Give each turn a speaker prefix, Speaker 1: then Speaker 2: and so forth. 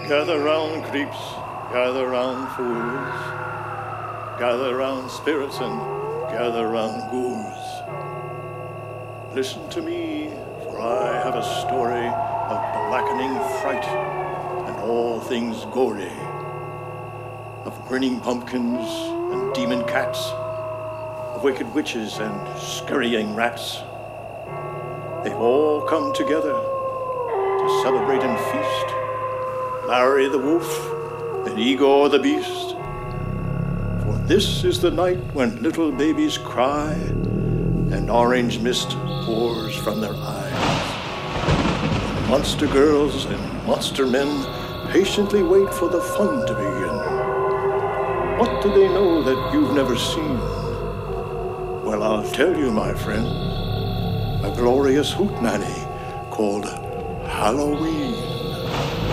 Speaker 1: Gather round, creeps, gather round, fools. Gather round, spirits, and gather round, ghouls. Listen to me, for I have a story of blackening fright and all things gory, of grinning pumpkins and demon cats, of wicked witches and scurrying rats. They've all come together to celebrate and feast. Larry the wolf and Igor the beast. For this is the night when little babies cry and orange mist pours from their eyes. When monster girls and monster men patiently wait for the fun to begin. What do they know that you've never seen? Well, I'll tell you, my friend, a glorious hootenanny called Halloween.